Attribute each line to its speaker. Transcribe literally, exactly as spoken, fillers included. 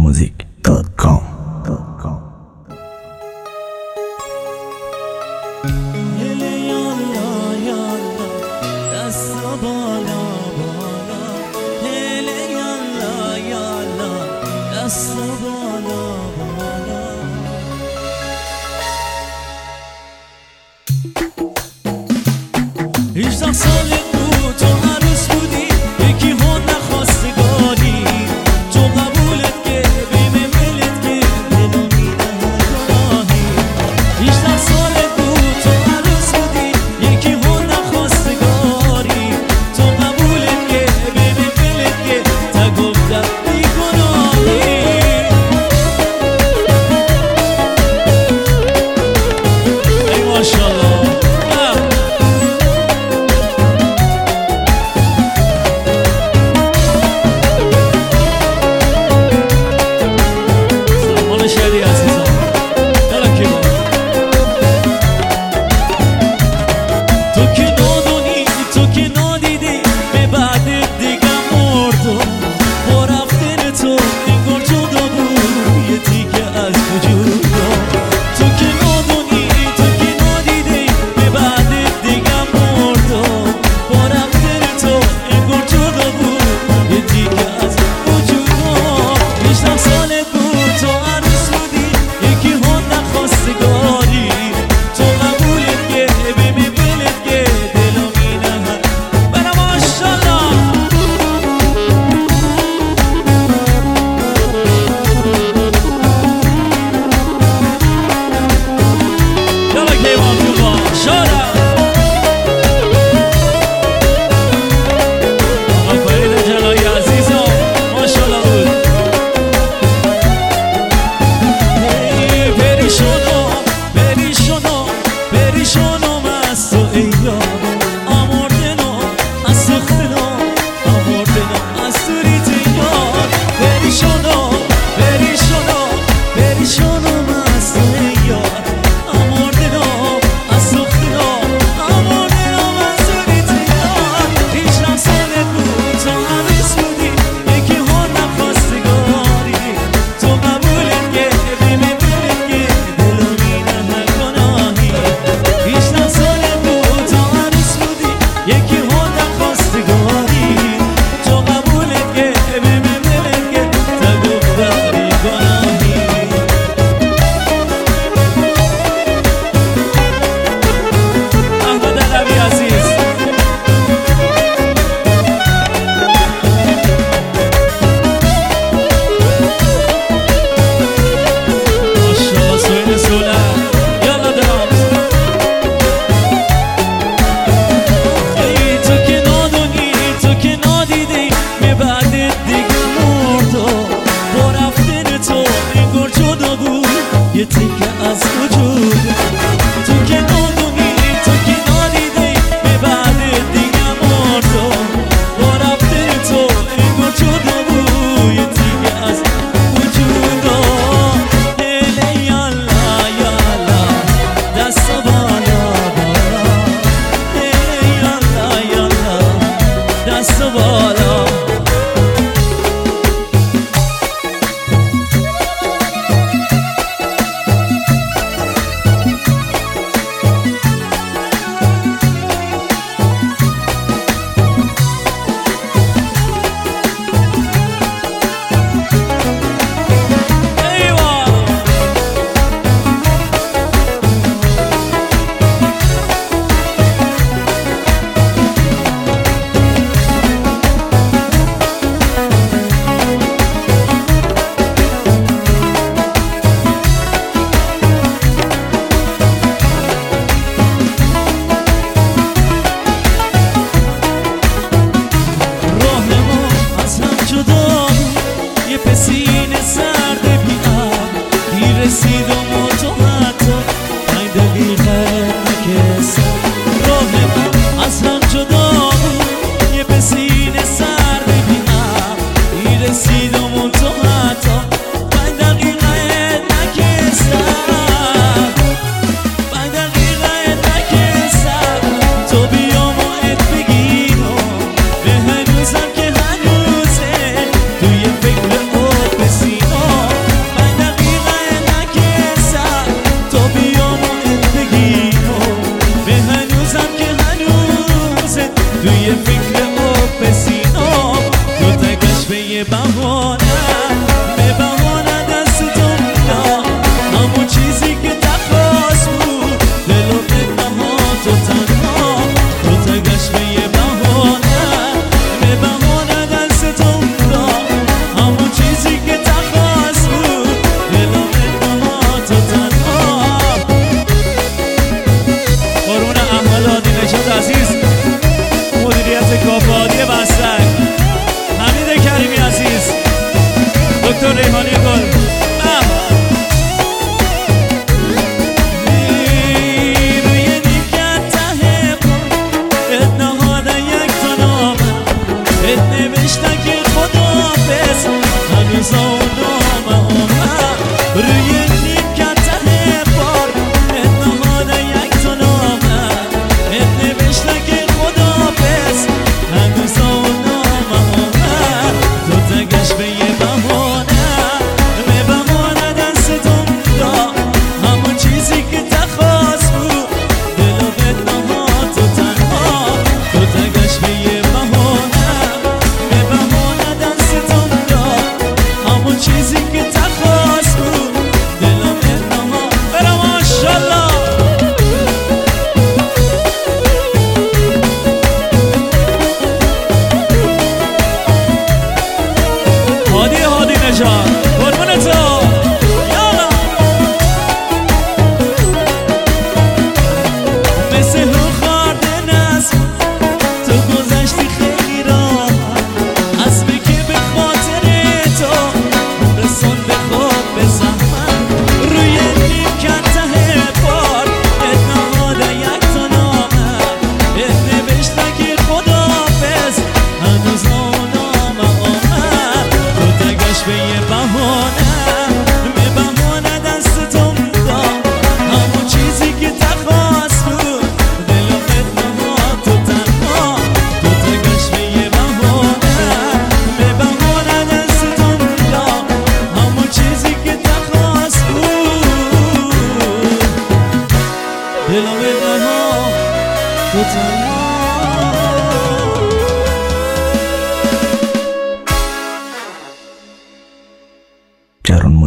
Speaker 1: موزیک دات کام.
Speaker 2: هجده سالت بود تو عروس بودی یکی ها نخواستگاری تو قبولت که بیم ملت که دلو میده گناهی هجده سالت بود تو عروس بودی یکی ها نخواستگاری تو قبولت که بیم ملت که تا گفتم بی گناهی ای ماشالله یه تیکه از وجود تو که نادونی تو که نادیدی به بعد دیگه مردم با رفته تو انگار جدا بود یه تیکه از وجود هله یالا یالا دست بالا بالا هله یالا یالا دست بالا ریحانی گل روی نیمکت ته ات نهاده یک تا نامه ات نوشته که خداحافظ هنوز اون نامه آمد روی نیمکت ته بار ات نهاده یک تا نامه ات نوشته که خداحافظ هنوز اون نامه آمد تو تگش به یه بهانه به بهانه دستتون دا همون چیزی که تخواست بود دلو به نهاد تو تنها تو تگش به یه بهانه به بهانه دستتون دا همون چیزی که تخواست بود دلو به نهاد برا ماشالله هادی هادی نجات قربون تو یالا مثل رو خارده نسل تو گذشتی خیلی راحت اسبی که به خاطر تو رسون به خود به زحمت روی نیمکت ته بار ات نهاده یک تا نامه ات نوشته که خداحافظ هنوز اون نامه آمد تو تگش به یه بهانه به بهانه دستتون دا همون چیزی که تخواست بود دلو ات نهاد تو تنها تو تگش به یه بهانه به بهانه دستتون دا همون چیزی که تخواست بود دلو ات نهاد تو تنها
Speaker 1: جرون